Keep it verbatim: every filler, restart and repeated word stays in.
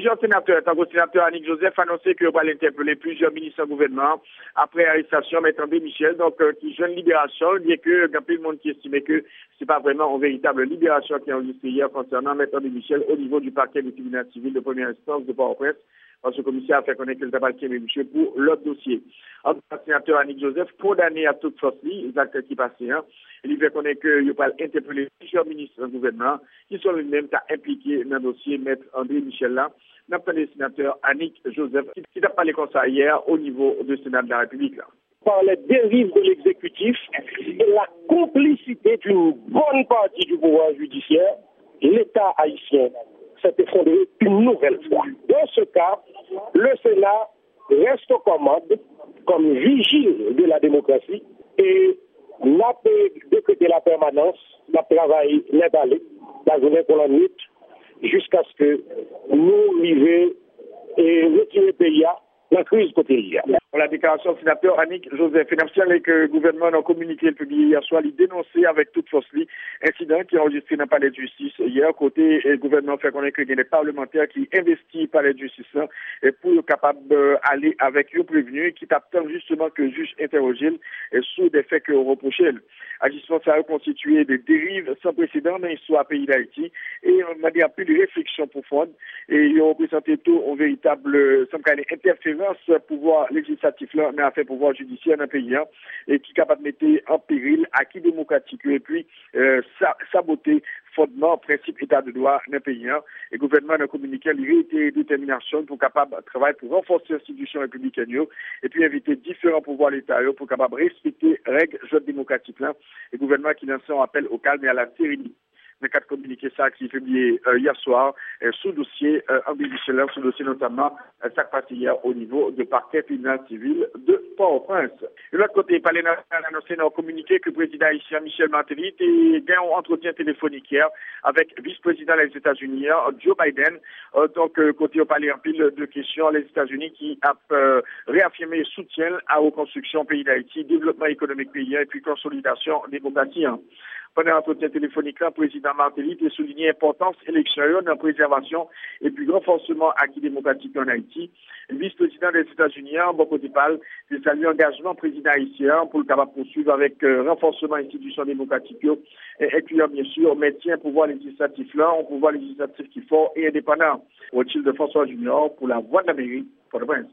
Plusieurs sénateurs, tant que le sénateur Annick Joseph, annoncé qu'il va interpeller plusieurs ministres du gouvernement après l'arrestation de André Michel, donc euh, qui jeune libération, bien que il y a plus de monde qui estimait que c'est pas vraiment une véritable libération qui est enregistrée hier concernant André Michel au niveau du parquet du tribunal civil de première instance de Port-au-Prince. Parce que le commissaire a fait connaître que le tabac qui monsieur pour l'autre dossier. En tout cas, le sénateur Annick Joseph, condamné à toute force, les actes qui passaient, hein, il fait connaître qu'il va interpeller plusieurs ministres du gouvernement qui sont eux-mêmes impliqués dans le dossier Maître André Michel là. N'a pas le sénateur Annick Joseph qui a parlé comme ça hier au niveau du Sénat de la République là. Par les dérives de l'exécutif et la complicité d'une bonne partie du pouvoir judiciaire, l'État haïtien s'est effondré une nouvelle fois. Dans ce cas, le Sénat reste aux commandes comme vigile de la démocratie et n'a pas décrété la permanence, n'a travaillé, n'a parlé, la journée pour la nuit, jusqu'à ce que nous arrivions et retirer le pays la crise côté hier. La déclaration du sénateur Annick Joseph, et que le gouvernement a communiqué le publié hier soir, il dénonçait avec toute force l'incident qui est enregistré dans le palais de justice hier. Côté le gouvernement fait connaître qu'il y a des parlementaires qui investissent le palais de justice là, et pour être capable d'aller avec eux prévenus qui t'attendent justement que le juge interroge sur des faits que reproché. Agissement ça a constitué des dérives sans précédent dans l'histoire du pays d'Haïti et on a dit plus de réflexion profonde et ils ont représenté tout en véritable interférence pouvoir législatif là mais à fait pouvoir judiciaire dans le pays hein, et qui est capable de mettre en péril acquis démocratique et puis euh, saboter fondement principe état de droit dans le pays hein. Et le gouvernement a communiqué la détermination pour capable de travailler pour renforcer l'institution républicaine et puis inviter différents pouvoirs de l'État pour capable respecter les règles démocratiques là. Et le gouvernement qui lance un appel au calme et à la sérénité. Mais quatre communiqués ça qui est publié euh, hier soir euh, sous dossier euh, André Michel, sous dossier notamment euh, ça passé hier au niveau du parquet tribunal civil de Port-au-Prince. De l'autre côté, le palais national a annoncé dans un communiqué que le président haïtien Michel Martelly a eu un entretien téléphonique hier avec le vice-président des États-Unis, Joe Biden. Euh, donc, euh, côté au palais en pile de questions, les États-Unis qui a euh, réaffirmé soutien à la reconstruction du pays d'Haïti, développement économique pays et puis consolidation démocratique. Pendant l'entretien téléphonique, le président Martelly a souligné l'importance électorale dans la préservation et puis renforcement acquis démocratique en Haïti. Le vice-président des États-Unis, Boko Depal, a salué l'engagement président haïtien pour le capable poursuivre avec euh, renforcement institutions démocratiques et incluant bien sûr maintien pouvoir législatif là, un pouvoir législatif qui est fort et indépendant. Au titre de François Junior pour la Voix de l'Amérique, pour le Prince.